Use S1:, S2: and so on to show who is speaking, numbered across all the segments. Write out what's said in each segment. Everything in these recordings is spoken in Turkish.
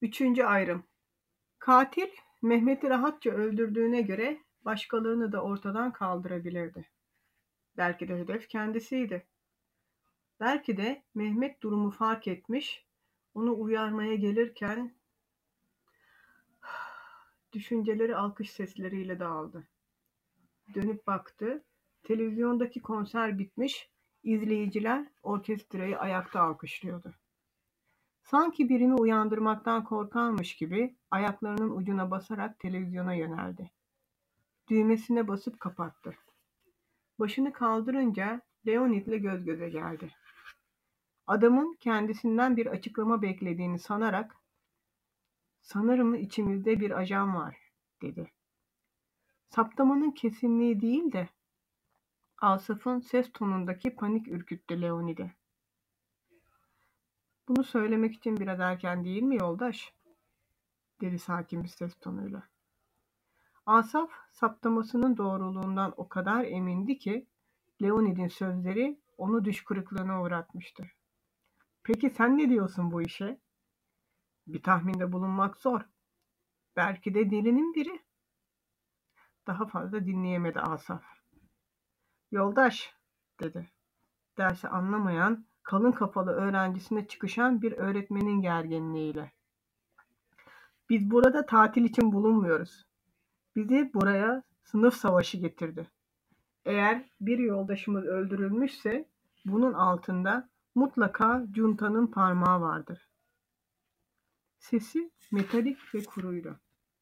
S1: Üçüncü ayrım. Katil Mehmet'i rahatça öldürdüğüne göre başkalarını da ortadan kaldırabilirdi. Belki de hedef kendisiydi. Belki de Mehmet durumu fark etmiş, onu uyarmaya gelirken düşünceleri alkış sesleriyle dağıldı. Dönüp baktı. Televizyondaki konser bitmiş, izleyiciler orkestrayı ayakta alkışlıyordu. Sanki birini uyandırmaktan korkarmış gibi ayaklarının ucuna basarak televizyona yöneldi. Düğmesine basıp kapattı. Başını kaldırınca Leonid'le göz göze geldi. Adamın kendisinden bir açıklama beklediğini sanarak "Sanırım içimizde bir ajan var," dedi. Saptamanın kesinliği değil de Asaf'ın ses tonundaki panik ürküttü Leonid'i. "Bunu söylemek için biraz erken değil mi yoldaş?" dedi sakin bir ses tonuyla. Asaf saptamasının doğruluğundan o kadar emindi ki Leonid'in sözleri onu düş kırıklığına uğratmıştı. "Peki sen ne diyorsun bu işe?" "Bir tahminde bulunmak zor. Belki de delinin biri." Daha fazla dinleyemedi Asaf. "Yoldaş," dedi. Dersi anlamayan, kalın kafalı öğrencisine çıkışan bir öğretmenin gerginliğiyle. "Biz burada tatil için bulunmuyoruz. Bizi buraya sınıf savaşı getirdi. Eğer bir yoldaşımız öldürülmüşse bunun altında mutlaka Cunta'nın parmağı vardır." Sesi metalik ve kuruydu.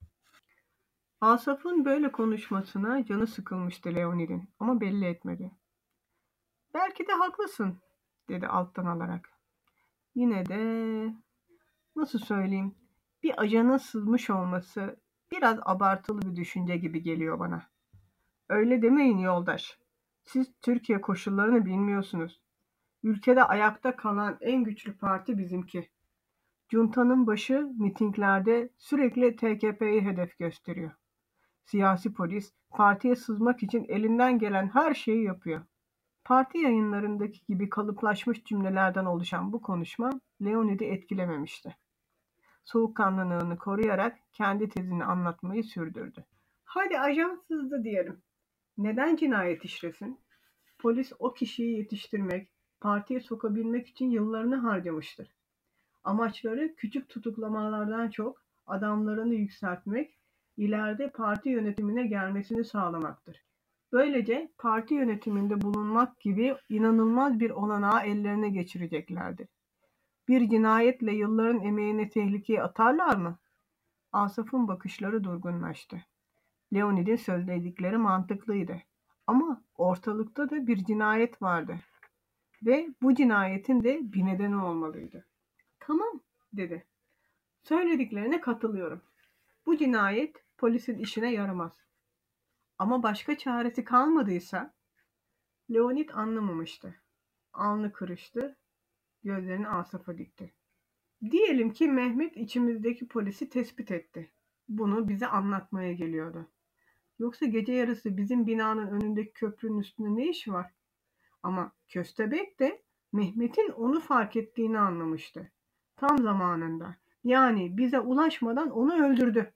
S1: Asaf'ın böyle konuşmasına canı sıkılmıştı Leonid'in ama belli etmedi. "Belki de haklısın," dedi alttan alarak. "Yine de nasıl söyleyeyim, bir ajanın sızmış olması biraz abartılı bir düşünce gibi geliyor bana." "Öyle demeyin yoldaş. Siz Türkiye koşullarını bilmiyorsunuz. Ülkede ayakta kalan en güçlü parti bizimki. Cunta'nın başı mitinglerde sürekli TKP'yi hedef gösteriyor. Siyasi polis partiye sızmak için elinden gelen her şeyi yapıyor." Parti yayınlarındaki gibi kalıplaşmış cümlelerden oluşan bu konuşma Leonid'i etkilememişti. Soğukkanlılığını koruyarak kendi tezini anlatmayı sürdürdü. "Hadi ajan sızdı diyelim. Neden cinayet işlesin? Polis o kişiyi yetiştirmek, partiye sokabilmek için yıllarını harcamıştır. Amaçları küçük tutuklamalardan çok adamlarını yükseltmek, ileride parti yönetimine gelmesini sağlamaktır. Böylece parti yönetiminde bulunmak gibi inanılmaz bir olanağı ellerine geçireceklerdir. Bir cinayetle yılların emeğini tehlikeye atarlar mı?" Asaf'ın bakışları durgunlaştı. Leonid'in söyledikleri mantıklıydı. Ama ortalıkta da bir cinayet vardı. Ve bu cinayetin de bir nedeni olmalıydı. "Tamam," dedi. "Söylediklerine katılıyorum. Bu cinayet polisin işine yaramaz. Ama başka çaresi kalmadıysa?" Leonid anlamamıştı. Alnı kırıştı, gözlerini Asaf'a dikti. "Diyelim ki Mehmet içimizdeki polisi tespit etti. Bunu bize anlatmaya geliyordu. Yoksa gece yarısı bizim binanın önündeki köprünün üstünde ne işi var? Ama köstebek de Mehmet'in onu fark ettiğini anlamıştı. Tam zamanında. Yani bize ulaşmadan onu öldürdü."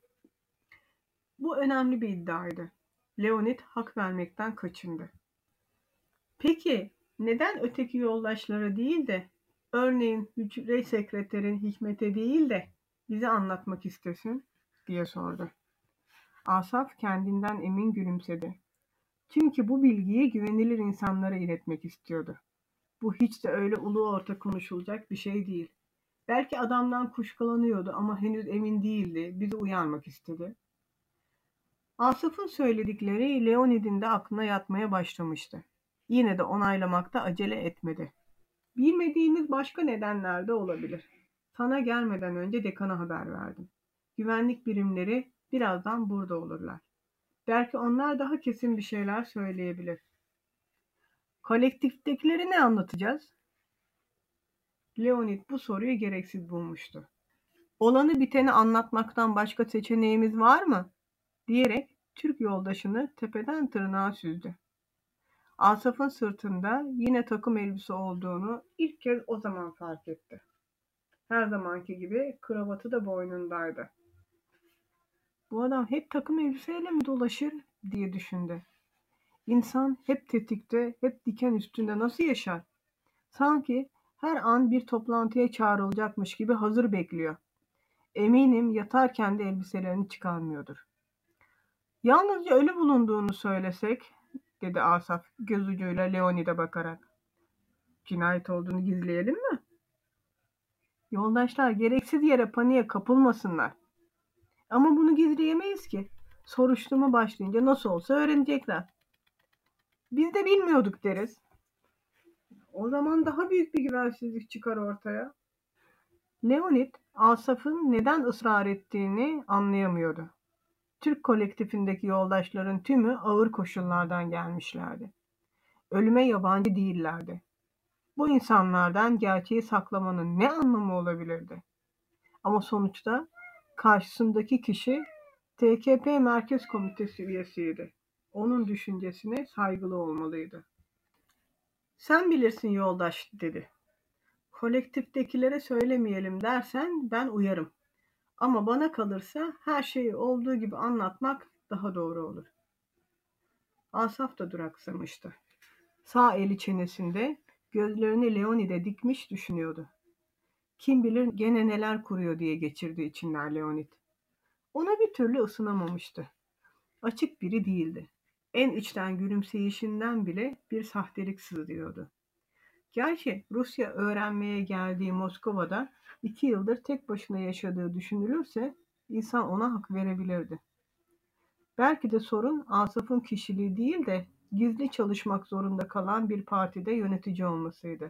S1: Bu önemli bir iddiaydı. Leonid hak vermekten kaçındı. "Peki neden öteki yoldaşlara değil de, örneğin hücre sekreterin Hikmet'e değil de bize anlatmak istesin?" diye sordu. Asaf kendinden emin gülümsedi. Çünkü bu bilgiyi güvenilir insanlara iletmek istiyordu. Bu hiç de öyle ulu orta konuşulacak bir şey değil. Belki adamdan kuşkulanıyordu ama henüz emin değildi. Bizi uyarmak istedi. Asaf'ın söyledikleri Leonid'in de aklına yatmaya başlamıştı. Yine de onaylamakta acele etmedi. "Bilmediğimiz başka nedenler de olabilir. Sana gelmeden önce dekana haber verdim. Güvenlik birimleri birazdan burada olurlar. Belki onlar daha kesin bir şeyler söyleyebilir." "Kolektiftekileri ne anlatacağız?" Leonid bu soruyu gereksiz bulmuştu. "Olanı biteni anlatmaktan başka seçeneğimiz var mı?" diyerek Türk yoldaşını tepeden tırnağa süzdü. Asaf'ın sırtında yine takım elbise olduğunu ilk kez o zaman fark etti. Her zamanki gibi kravatı da boynundaydı. Bu adam hep takım elbiseyle mi dolaşır diye düşündü. İnsan hep tetikte, hep diken üstünde nasıl yaşar? Sanki her an bir toplantıya çağrılacakmış gibi hazır bekliyor. Eminim yatarken de elbiselerini çıkarmıyordur. Yalnızca ölü bulunduğunu söylesek, dedi Asaf göz ucuyla Leonid'e bakarak. Cinayet olduğunu gizleyelim mi? Yoldaşlar gereksiz yere paniğe kapılmasınlar. Ama bunu gizleyemeyiz ki. Soruşturma başlayınca nasıl olsa öğrenecekler. Biz de bilmiyorduk deriz. O zaman daha büyük bir güvensizlik çıkar ortaya. Leonid, Asaf'ın neden ısrar ettiğini anlayamıyordu. Türk kolektifindeki yoldaşların tümü ağır koşullardan gelmişlerdi. Ölüme yabancı değillerdi. Bu insanlardan gerçeği saklamanın ne anlamı olabilirdi? Ama sonuçta karşısındaki kişi TKP Merkez Komitesi üyesiydi. Onun düşüncesine saygılı olmalıydı. Sen bilirsin yoldaş dedi. Kolektiftekilere söylemeyelim dersen ben uyarım. Ama bana kalırsa her şeyi olduğu gibi anlatmak daha doğru olur. Asaf da duraksamıştı. Sağ eli çenesinde, gözlerini Leonid'e dikmiş düşünüyordu. Kim bilir gene neler kuruyor diye geçirdi içinden Leonid. Ona bir türlü ısınamamıştı. Açık biri değildi. En içten gülümseyişinden bile bir sahtelik sızlıyordu. Gerçi Rusya öğrenmeye geldiği Moskova'da 2 yıldır tek başına yaşadığı düşünülürse insan ona hak verebilirdi. Belki de sorun Asaf'ın kişiliği değil de gizli çalışmak zorunda kalan bir partide yönetici olmasıydı.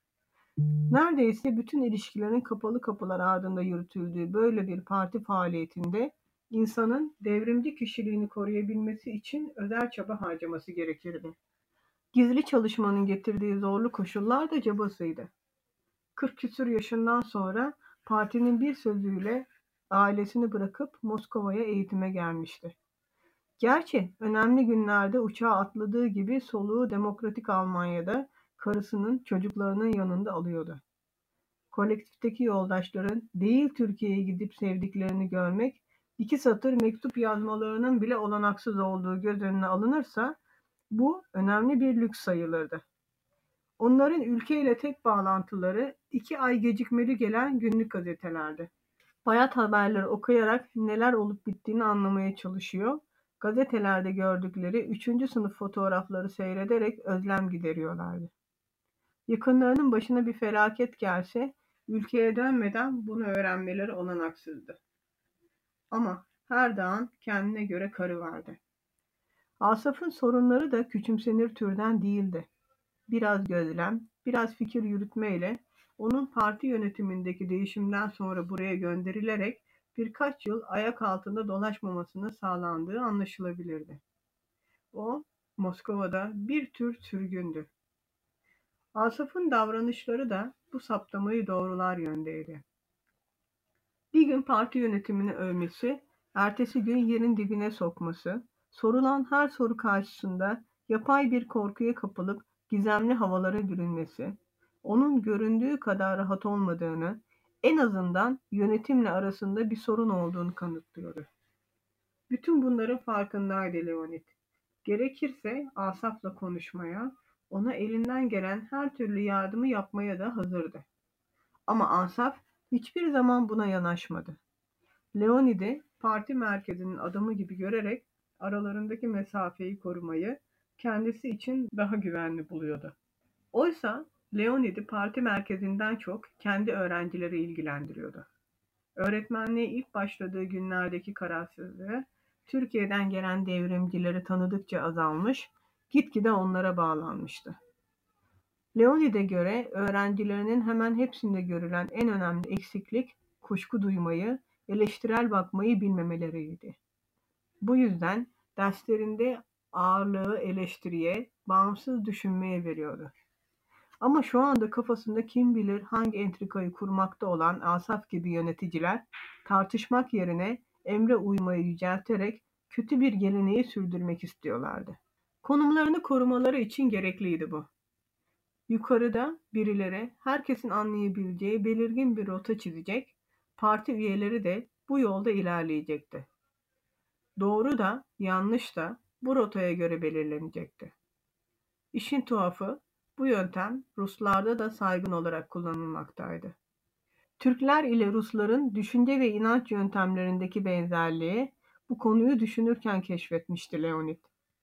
S1: Neredeyse bütün ilişkilerin kapalı kapılar ardında yürütüldüğü böyle bir parti faaliyetinde insanın devrimci kişiliğini koruyabilmesi için özel çaba harcaması gerekirdi. Gizli çalışmanın getirdiği zorlu koşullar da cabasıydı. 40 küsur yaşından sonra partinin bir sözüyle ailesini bırakıp Moskova'ya eğitime gelmişti. Gerçi önemli günlerde uçağa atladığı gibi soluğu demokratik Almanya'da karısının, çocuklarının yanında alıyordu. Kolektifteki yoldaşların değil Türkiye'ye gidip sevdiklerini görmek, 2 satır mektup yazmalarının bile olanaksız olduğu göz önüne alınırsa bu önemli bir lüks sayılırdı. Onların ülkeyle tek bağlantıları 2 ay gecikmeli gelen günlük gazetelerdi. Hayat haberleri okuyarak neler olup bittiğini anlamaya çalışıyor, gazetelerde gördükleri 3. sınıf fotoğrafları seyrederek özlem gideriyorlardı. Yakınlarının başına bir felaket gelse, ülkeye dönmeden bunu öğrenmeleri olanaksızdı. Ama her dağın kendine göre karı vardı. Asaf'ın sorunları da küçümsenir türden değildi. Biraz gözlem, biraz fikir yürütmeyle onun parti yönetimindeki değişimden sonra buraya gönderilerek birkaç yıl ayak altında dolaşmamasının sağlandığı anlaşılabilirdi. O, Moskova'da bir tür sürgündü. Asaf'ın davranışları da bu saptamayı doğrular yöndeydi. Bir gün parti yönetimini övmesi, ertesi gün yerin dibine sokması, sorulan her soru karşısında yapay bir korkuya kapılıp gizemli havalara bürünmesi, onun göründüğü kadar rahat olmadığını, en azından yönetimle arasında bir sorun olduğunu kanıtlıyordu. Bütün bunların farkındaydı Leonid. Gerekirse Asaf'la konuşmaya, ona elinden gelen her türlü yardımı yapmaya da hazırdı. Ama Asaf hiçbir zaman buna yanaşmadı. Leonid'i parti merkezinin adamı gibi görerek aralarındaki mesafeyi korumayı kendisi için daha güvenli buluyordu. Oysa Leonid'i parti merkezinden çok kendi öğrencileri ilgilendiriyordu. Öğretmenliğe ilk başladığı günlerdeki kararsızlığı, Türkiye'den gelen devrimcileri tanıdıkça azalmış, gitgide onlara bağlanmıştı. Leonid'e göre öğrencilerinin hemen hepsinde görülen en önemli eksiklik, kuşku duymayı, eleştirel bakmayı bilmemeleriydi. Bu yüzden derslerinde ağırlığı eleştiriye, bağımsız düşünmeye veriyordu. Ama şu anda kafasında kim bilir hangi entrikayı kurmakta olan Asaf gibi yöneticiler, tartışmak yerine emre uymayı yücelterek kötü bir geleneği sürdürmek istiyorlardı. Konumlarını korumaları için gerekliydi bu. Yukarıda birileri herkesin anlayabileceği belirgin bir rota çizecek, parti üyeleri de bu yolda ilerleyecekti. Doğru da yanlış da bu rotaya göre belirlenecekti. İşin tuhafı, bu yöntem Ruslarda da saygın olarak kullanılmaktaydı. Türkler ile Rusların düşünce ve inanç yöntemlerindeki benzerliği bu konuyu düşünürken keşfetmişti Leonid.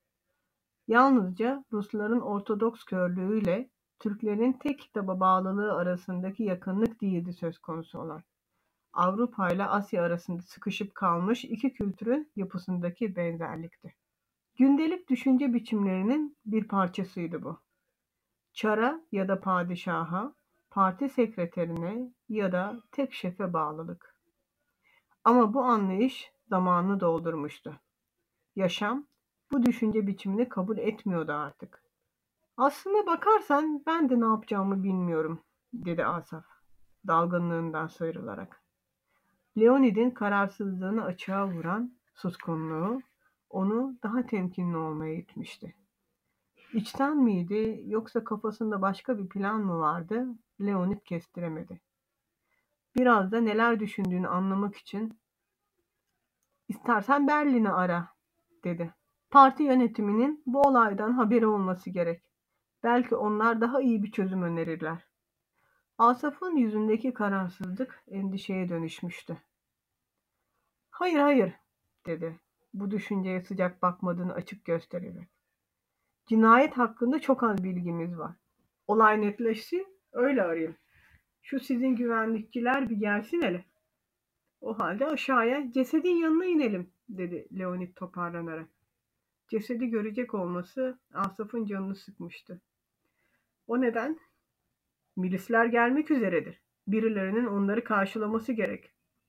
S1: Yalnızca Rusların Ortodoks körlüğüyle Türklerin tek kitaba bağlılığı arasındaki yakınlık değildi söz konusu olan. Avrupa ile Asya arasında sıkışıp kalmış iki kültürün yapısındaki benzerlikti. Gündelik düşünce biçimlerinin bir parçasıydı bu. Çara ya da padişaha, parti sekreterine ya da tek şefe bağlılık. Ama bu anlayış zamanını doldurmuştu. Yaşam bu düşünce biçimini kabul etmiyordu artık. Aslına bakarsan ben de ne yapacağımı bilmiyorum, dedi Asaf, dalgınlığından sıyrılarak. Leonid'in kararsızlığını açığa vuran suskunluğu onu daha temkinli olmaya itmişti. İçten miydi yoksa kafasında başka bir plan mı vardı? Leonid kestiremedi. Biraz da neler düşündüğünü anlamak için istersen Berlin'i ara, dedi. Parti yönetiminin bu olaydan haberi olması gerek. Belki onlar daha iyi bir çözüm önerirler. Asaf'ın yüzündeki kararsızlık endişeye dönüşmüştü. Hayır, hayır, dedi. Bu düşünceye sıcak bakmadığını açık göstererek. Cinayet hakkında çok az bilgimiz var. Olay netleşsin, öyle arayayım. Şu sizin güvenlikçiler bir gelsin hele. O halde aşağıya cesedin yanına inelim, dedi Leonid toparlanarak. Cesedi görecek olması Asaf'ın canını sıkmıştı. O neden? Milisler gelmek üzeredir. Birilerinin onları karşılaması gerek.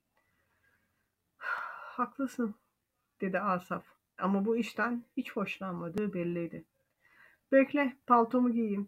S1: Haklısın, dedi Asaf. Ama bu işten hiç hoşlanmadığı belliydi. Bekle, paltomu giyeyim.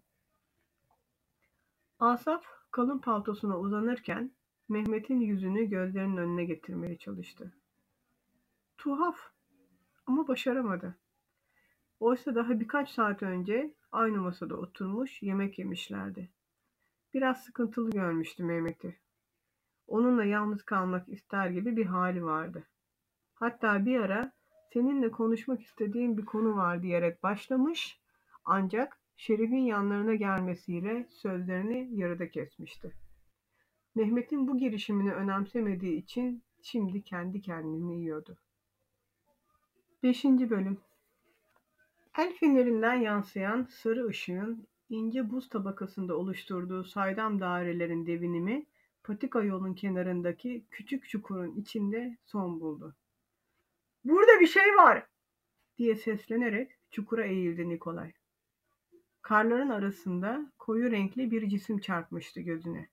S1: Asaf kalın paltosuna uzanırken Mehmet'in yüzünü gözlerinin önüne getirmeye çalıştı. Tuhaf ama başaramadı. Oysa daha birkaç saat önce aynı masada oturmuş yemek yemişlerdi. Biraz sıkıntılı görmüştü Mehmet'i. Onunla yalnız kalmak ister gibi bir hali vardı. Hatta bir ara seninle konuşmak istediğim bir konu var diyerek başlamış, ancak Şerif'in yanlarına gelmesiyle sözlerini yarıda kesmişti. Mehmet'in bu girişimini önemsemediği için şimdi kendi kendini yiyordu. 5. Bölüm. El fenerinden yansıyan sarı ışığın ince buz tabakasında oluşturduğu saydam dairelerin devinimi patika yolun kenarındaki küçük çukurun içinde son buldu. "Burada bir şey var!" diye seslenerek çukura eğildi Nikolay. Karların arasında koyu renkli bir cisim çarpmıştı gözüne.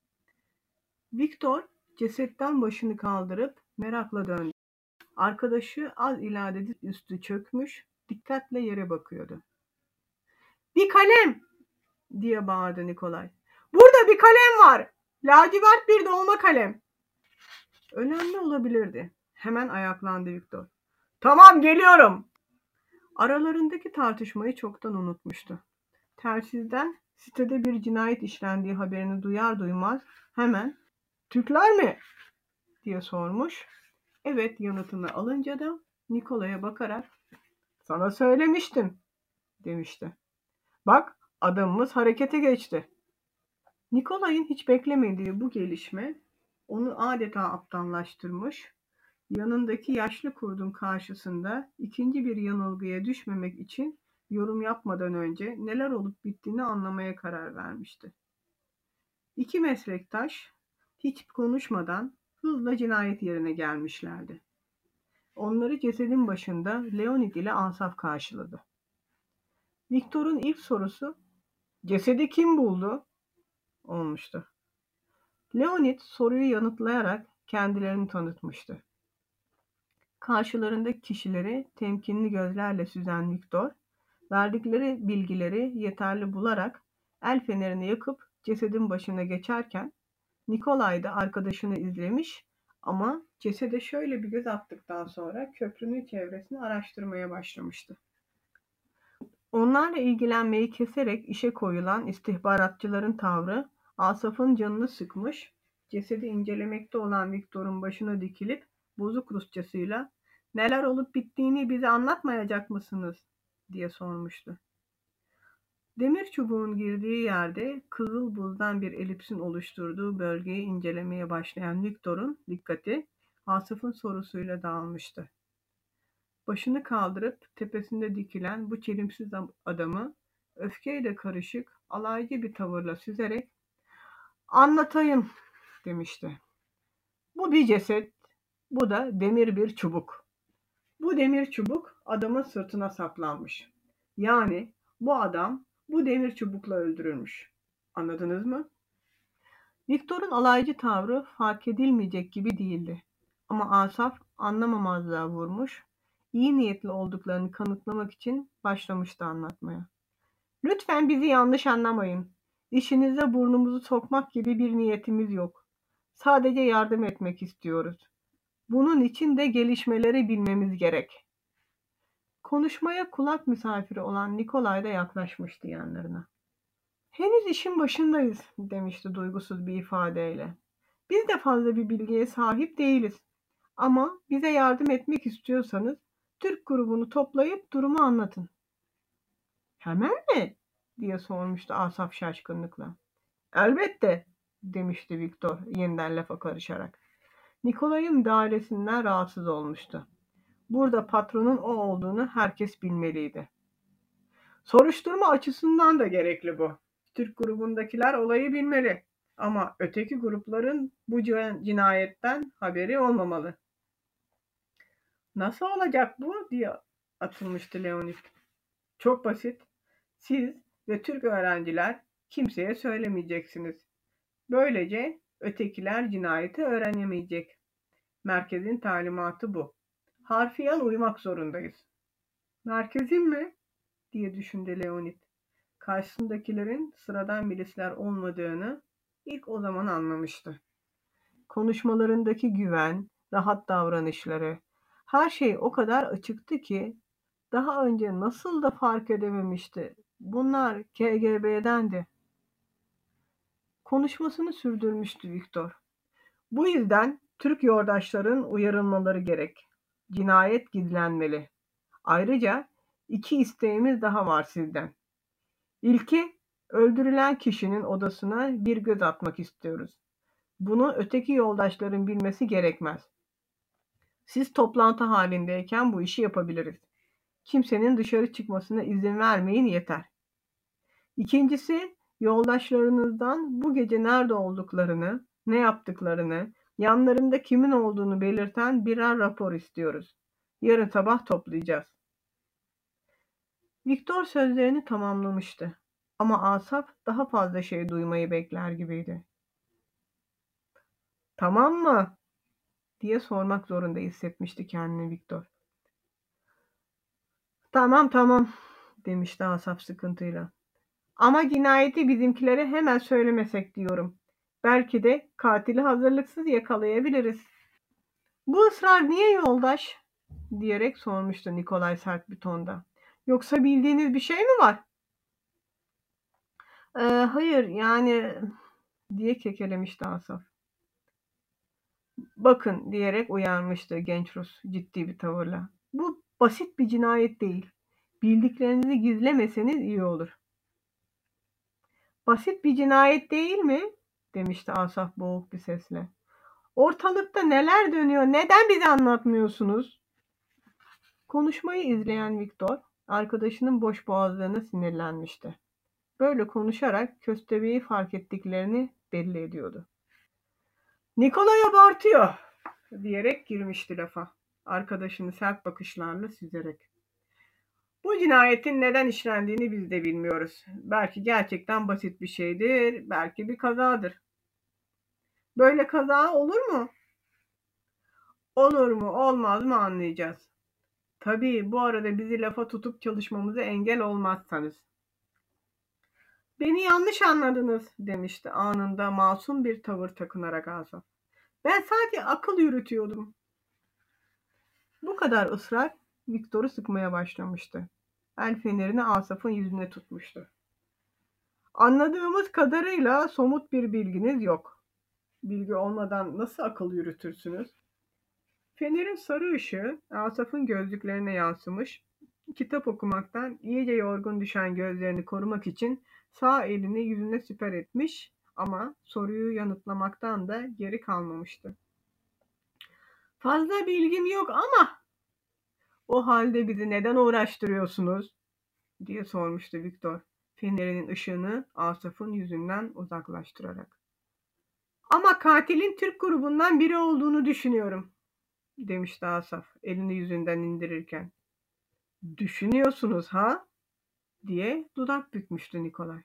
S1: Viktor cesetten başını kaldırıp merakla döndü. Arkadaşı az ileride dizüstü çökmüş, dikkatle yere bakıyordu. "Bir kalem!" diye bağırdı Nikolay. "Burada bir kalem var! Lacivert bir dolma kalem!" Önemli olabilirdi. Hemen ayaklandı Viktor. "Tamam, geliyorum!" Aralarındaki tartışmayı çoktan unutmuştu. Telsizden sitede bir cinayet işlendiği haberini duyar duymaz hemen "Türkler mi?" diye sormuş. Evet yanıtını alınca da Nikolay'a bakarak "Sana söylemiştim," demişti. "Bak adamımız harekete geçti." Nikolay'ın hiç beklemediği bu gelişme onu adeta aptallaştırmış, yanındaki yaşlı kurdun karşısında ikinci bir yanılgıya düşmemek için yorum yapmadan önce neler olup bittiğini anlamaya karar vermişti. İki meslektaş hiç konuşmadan hızla cinayet yerine gelmişlerdi. Onları cesedin başında Leonid ile Asaf karşıladı. Viktor'un ilk sorusu "Cesedi kim buldu?" olmuştu. Leonid soruyu yanıtlayarak kendilerini tanıtmıştı. Karşılarındaki kişileri temkinli gözlerle süzen Viktor, verdikleri bilgileri yeterli bularak el fenerini yakıp cesedin başına geçerken Nikolay da arkadaşını izlemiş ama cesede şöyle bir göz attıktan sonra köprünün çevresini araştırmaya başlamıştı. Onlarla ilgilenmeyi keserek işe koyulan istihbaratçıların tavrı Asaf'ın canını sıkmış, cesedi incelemekte olan Viktor'un başına dikilip bozuk Rusçasıyla "Neler olup bittiğini bize anlatmayacak mısınız?" diye sormuştu. Demir çubuğun girdiği yerde kızıl buzdan bir elipsin oluşturduğu bölgeyi incelemeye başlayan Viktor'un dikkati Asaf'ın sorusuyla dağılmıştı. Başını kaldırıp tepesinde dikilen bu çelimsiz adamı öfkeyle karışık, alaycı bir tavırla süzerek "Anlatayım," demişti. "Bu bir ceset, bu da demir bir çubuk. Bu demir çubuk adamın sırtına saplanmış. Yani bu adam bu demir çubukla öldürülmüş. Anladınız mı?" Viktor'un alaycı tavrı fark edilmeyecek gibi değildi. Ama Asaf anlamamazlığa vurmuş, iyi niyetli olduklarını kanıtlamak için başlamıştı anlatmaya. "Lütfen bizi yanlış anlamayın. İşinize burnumuzu sokmak gibi bir niyetimiz yok. Sadece yardım etmek istiyoruz. Bunun için de gelişmeleri bilmemiz gerek." Konuşmaya kulak misafiri olan Nikolay da yaklaşmıştı yanlarına. "Henüz işin başındayız," demişti duygusuz bir ifadeyle. "Biz de fazla bir bilgiye sahip değiliz. Ama bize yardım etmek istiyorsanız Türk grubunu toplayıp durumu anlatın." "Hemen mi?" diye sormuştu Asaf şaşkınlıkla. "Elbette," demişti Viktor yeniden lafa karışarak. Nikolay'ın müdahalesinden rahatsız olmuştu. Burada patronun o olduğunu herkes bilmeliydi. "Soruşturma açısından da gerekli bu. Türk grubundakiler olayı bilmeli. Ama öteki grupların bu cinayetten haberi olmamalı." "Nasıl olacak bu?" diye atılmıştı Leonid. "Çok basit. Siz ve Türk öğrenciler kimseye söylemeyeceksiniz. Böylece ötekiler cinayeti öğrenemeyecek. Merkezin talimatı bu. Harfiyen uymak zorundayız." "Merkezin mi?" diye düşündü Leonid. Karşısındakilerin sıradan milisler olmadığını ilk o zaman anlamıştı. Konuşmalarındaki güven, rahat davranışları, her şey o kadar açıktı ki daha önce nasıl da fark edememişti. Bunlar KGB'dendi. Konuşmasını sürdürmüştü Viktor. "Bu yüzden Türk yurttaşların uyarılmaları gerek. Cinayet gizlenmeli. Ayrıca iki isteğimiz daha var sizden. İlki, öldürülen kişinin odasına bir göz atmak istiyoruz. Bunu öteki yoldaşların bilmesi gerekmez. Siz toplantı halindeyken bu işi yapabiliriz. Kimsenin dışarı çıkmasına izin vermeyin yeter. İkincisi, yoldaşlarınızdan bu gece nerede olduklarını, ne yaptıklarını, yanlarında kimin olduğunu belirten birer rapor istiyoruz. Yarın sabah toplayacağız." Viktor sözlerini tamamlamıştı. Ama Asaf daha fazla şey duymayı bekler gibiydi. "Tamam mı?" diye sormak zorunda hissetmişti kendini Viktor. "Tamam tamam," demişti Asaf sıkıntıyla. "Ama cinayeti bizimkilere hemen söylemesek diyorum. Belki de katili hazırlıksız yakalayabiliriz." "Bu ısrar niye yoldaş?" diyerek sormuştu Nikolay sert bir tonda. "Yoksa bildiğiniz bir şey mi var?" Hayır yani," diye kekelemişti Asaf. "Bakın," diyerek uyarmıştı genç Rus ciddi bir tavırla. "Bu basit bir cinayet değil. Bildiklerinizi gizlemeseniz iyi olur." "Basit bir cinayet değil mi?" demişti Asaf boğuk bir sesle. "Ortalıkta neler dönüyor? Neden bize anlatmıyorsunuz?" Konuşmayı izleyen Viktor, arkadaşının boş boğazlığına sinirlenmişti. Böyle konuşarak köstebeği fark ettiklerini belli ediyordu. "Nikolay abartıyor," diyerek girmişti lafa, arkadaşını sert bakışlarla süzerek. "Bu cinayetin neden işlendiğini biz de bilmiyoruz. Belki gerçekten basit bir şeydir, belki bir kazadır." "Böyle kaza olur mu?" "Olur mu, olmaz mı anlayacağız. Tabii bu arada bizi lafa tutup çalışmamıza engel olmazsanız." "Beni yanlış anladınız," demişti anında masum bir tavır takınarak Asaf. "Ben sadece akıl yürütüyordum." Bu kadar ısrar Viktor'u sıkmaya başlamıştı. El fenerini Asaf'ın yüzüne tutmuştu. Anladığımız kadarıyla somut bir bilginiz yok. Bilgi olmadan nasıl akıl yürütürsünüz? Fenerin sarı ışığı Asaf'ın gözlüklerine yansımış. Kitap okumaktan iyice yorgun düşen gözlerini korumak için sağ elini yüzüne siper etmiş ama soruyu yanıtlamaktan da geri kalmamıştı. Fazla bilgim yok ama o halde bizi neden uğraştırıyorsunuz? Diye sormuştu Viktor, fenerinin ışığını Asaf'ın yüzünden uzaklaştırarak. Ama katilin Türk grubundan biri olduğunu düşünüyorum, demişti Asaf elini yüzünden indirirken. Düşünüyorsunuz ha? Diye dudak bükmüştü Nikolay.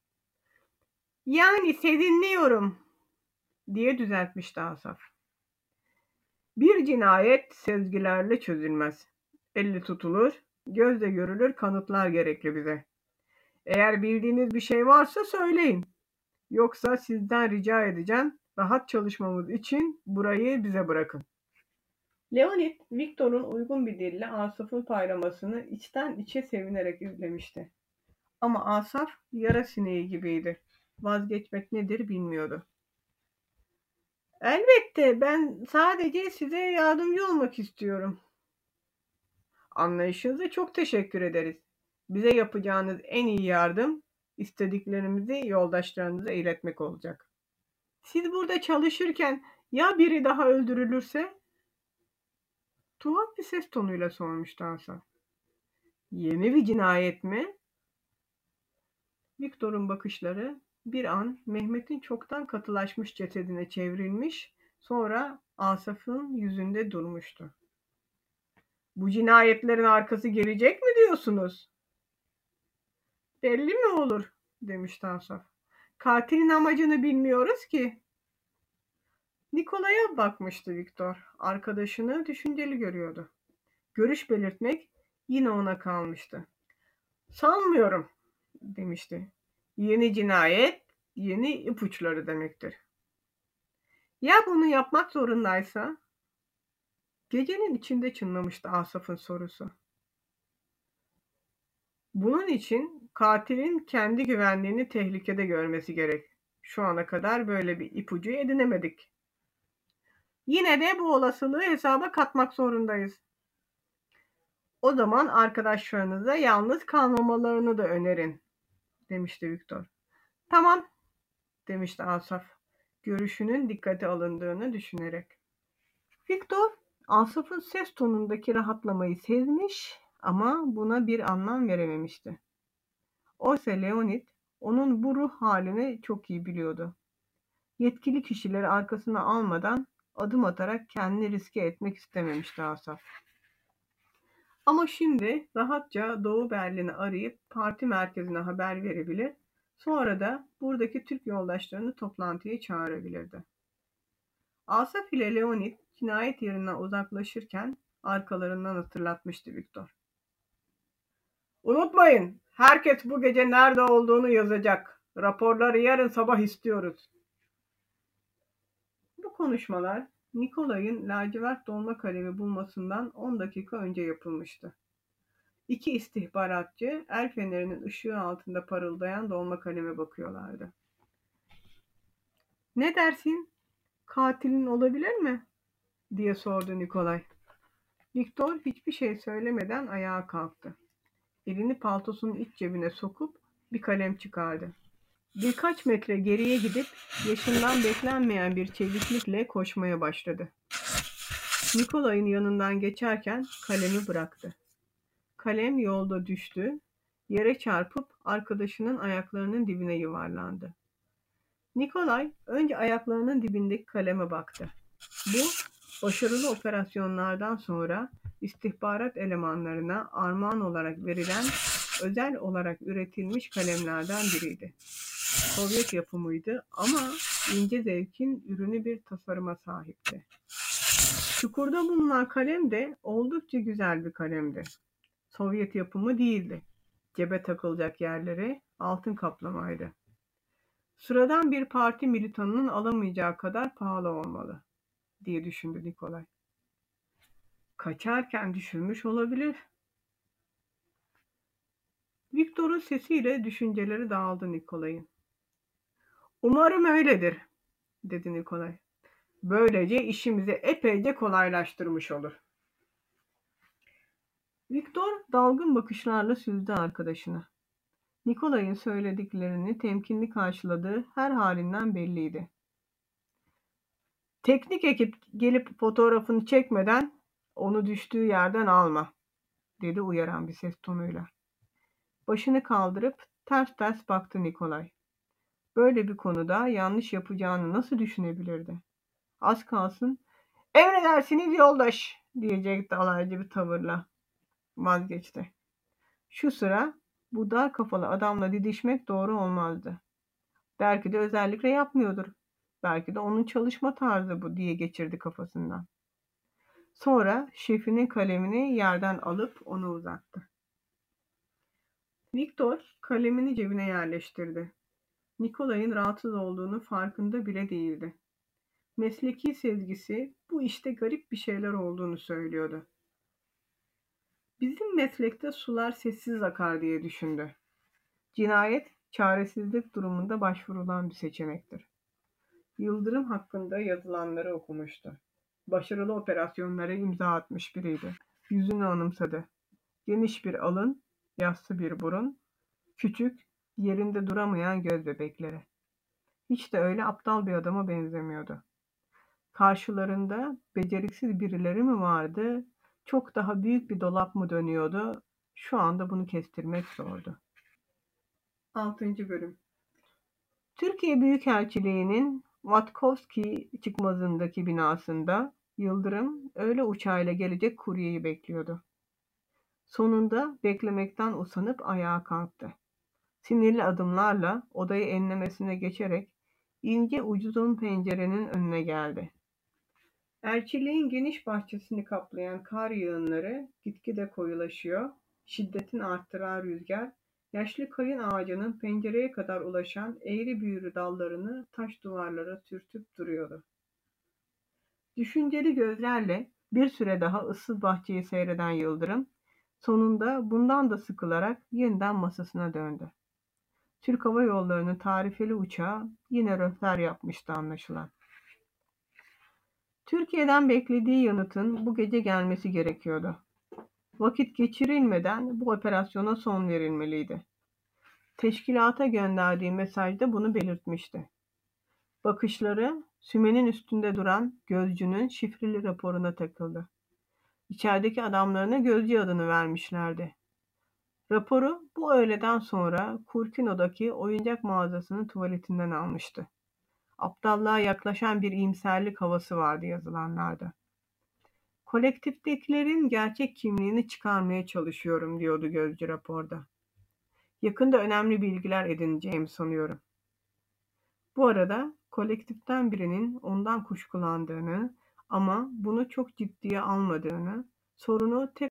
S1: Yani sezinliyorum, diye düzeltmişti Asaf. Bir cinayet sezgilerle çözülmez. Elle tutulur, gözle görülür kanıtlar gerekli bize. Eğer bildiğiniz bir şey varsa söyleyin. Yoksa sizden rica edeceğim, rahat çalışmamız için burayı bize bırakın. Leonid, Viktor'un uygun bir dille Asaf'ın paylamasını içten içe sevinerek izlemişti. Ama Asaf yara sineği gibiydi. Vazgeçmek nedir bilmiyordu. Elbette ben sadece size yardımcı olmak istiyorum. Anlayışınıza çok teşekkür ederiz. Bize yapacağınız en iyi yardım istediklerimizi yoldaşlarınıza iletmek olacak. Siz burada çalışırken ya biri daha öldürülürse? Tuhaf bir ses tonuyla sormuştu Asaf. Yeni bir cinayet mi? Viktor'un bakışları bir an Mehmet'in çoktan katılaşmış cesedine çevrilmiş, sonra Asaf'ın yüzünde durmuştu. Bu cinayetlerin arkası gelecek mi diyorsunuz? Belli mi olur, demişti Asaf. Katilin amacını bilmiyoruz ki. Nikolay'a bakmıştı Viktor. Arkadaşını düşünceli görüyordu. Görüş belirtmek yine ona kalmıştı. Sanmıyorum, demişti. Yeni cinayet, yeni ipuçları demektir. Ya bunu yapmak zorundaysa? Gecenin içinde çınlamıştı Asaf'ın sorusu. Bunun için katilin kendi güvenliğini tehlikede görmesi gerek. Şu ana kadar böyle bir ipucu edinemedik. Yine de bu olasılığı hesaba katmak zorundayız. O zaman arkadaşlarınıza yalnız kalmamalarını da önerin, demişti Viktor. Tamam, demişti Asaf, görüşünün dikkate alındığını düşünerek. Viktor, Asaf'ın ses tonundaki rahatlamayı sezmiş ama buna bir anlam verememişti. Oysa Leonid, onun bu ruh halini çok iyi biliyordu. Yetkili kişileri arkasına almadan adım atarak kendini riske etmek istememişti Asaf. Ama şimdi rahatça Doğu Berlin'i arayıp parti merkezine haber verebilir, sonra da buradaki Türk yoldaşlarını toplantıya çağırabilirdi. Asaf ile Leonid cinayet yerinden uzaklaşırken arkalarından hatırlatmıştı Viktor. Unutmayın, herkes bu gece nerede olduğunu yazacak. Raporları yarın sabah istiyoruz. Bu konuşmalar Nikolay'ın lacivert dolma kalemi bulmasından 10 dakika önce yapılmıştı. İki istihbaratçı el fenerinin ışığı altında parıldayan dolma kaleme bakıyorlardı. Ne dersin? Katilin olabilir mi? Diye sordu Nikolay. Viktor hiçbir şey söylemeden ayağa kalktı. Elini paltosunun iç cebine sokup bir kalem çıkardı. Birkaç metre geriye gidip yaşından beklenmeyen bir çeviklikle koşmaya başladı. Nikolay'ın yanından geçerken kalemi bıraktı. Kalem yolda düştü, yere çarpıp arkadaşının ayaklarının dibine yuvarlandı. Nikolay önce ayaklarının dibindeki kaleme baktı. Bu, başarılı operasyonlardan sonra istihbarat elemanlarına armağan olarak verilen özel olarak üretilmiş kalemlerden biriydi. Sovyet yapımıydı ama ince zevkin ürünü bir tasarıma sahipti. Çukurda bulunan kalem de oldukça güzel bir kalemdi. Sovyet yapımı değildi. Cebe takılacak yerleri altın kaplamaydı. Sıradan bir parti militanının alamayacağı kadar pahalı olmalı, diye düşündü Nikolay. Kaçarken düşürmüş olabilir. Viktor'un sesiyle düşünceleri dağıldı Nikolay'ın. Umarım öyledir, dedi Nikolay. Böylece işimizi epeyce kolaylaştırmış olur. Viktor dalgın bakışlarla süzdü arkadaşını. Nikolay'ın söylediklerini temkinli karşıladığı her halinden belliydi. Teknik ekip gelip fotoğrafını çekmeden onu düştüğü yerden alma, dedi uyaran bir ses tonuyla. Başını kaldırıp ters ters baktı Nikolay. Böyle bir konuda yanlış yapacağını nasıl düşünebilirdi? Az kalsın, emredersiniz yoldaş, diyecekti alaycı bir tavırla. Vazgeçti. Şu sıra bu dar kafalı adamla didişmek doğru olmazdı. Belki de özellikle yapmıyordur. Belki de onun çalışma tarzı bu diye geçirdi kafasından. Sonra şefinin kalemini yerden alıp onu uzattı. Viktor kalemini cebine yerleştirdi. Nikolay'ın rahatsız olduğunu farkında bile değildi. Mesleki sezgisi bu işte garip bir şeyler olduğunu söylüyordu. Bizim meslekte sular sessiz akar diye düşündü. Cinayet, çaresizlik durumunda başvurulan bir seçenektir. Yıldırım hakkında yazılanları okumuştu. Başarılı operasyonlara imza atmış biriydi. Yüzünü anımsadı. Geniş bir alın, yassı bir burun, küçük, yerinde duramayan göz bebekleri. Hiç de öyle aptal bir adama benzemiyordu. Karşılarında beceriksiz birileri mi vardı, çok daha büyük bir dolap mı dönüyordu? Şu anda bunu kestirmek zordu. 6. Bölüm Türkiye Büyükelçiliği'nin Watkovski çıkmazındaki binasında Yıldırım öğle uçağıyla gelecek kuryeyi bekliyordu. Sonunda beklemekten usanıp ayağa kalktı. Sinirli adımlarla odayı enlemesine geçerek ince uzun pencerenin önüne geldi. Elçiliğin geniş bahçesini kaplayan kar yağınları gitgide koyulaşıyor, şiddetini arttıran rüzgar, yaşlı kayın ağacının pencereye kadar ulaşan eğri büğrü dallarını taş duvarlara sürtüp duruyordu. Düşünceli gözlerle bir süre daha ıssız bahçeyi seyreden Yıldırım, sonunda bundan da sıkılarak yeniden masasına döndü. Türk Hava Yolları'nın tarifeli uçağı yine rötar yapmıştı anlaşılan. Türkiye'den beklediği yanıtın bu gece gelmesi gerekiyordu. Vakit geçirilmeden bu operasyona son verilmeliydi. Teşkilata gönderdiği mesajda bunu belirtmişti. Bakışları sümenin üstünde duran gözcünün şifreli raporuna takıldı. İçerideki adamlarına gözcü adını vermişlerdi. Raporu bu öğleden sonra Curtino'daki oyuncak mağazasının tuvaletinden almıştı. Aptallığa yaklaşan bir iyimserlik havası vardı yazılanlarda. Kolektiftekilerin gerçek kimliğini çıkarmaya çalışıyorum, diyordu gözcü raporda. Yakında önemli bilgiler edineceğimi sanıyorum. Bu arada kolektiften birinin ondan kuşkulandığını ama bunu çok ciddiye almadığını, sorunu tek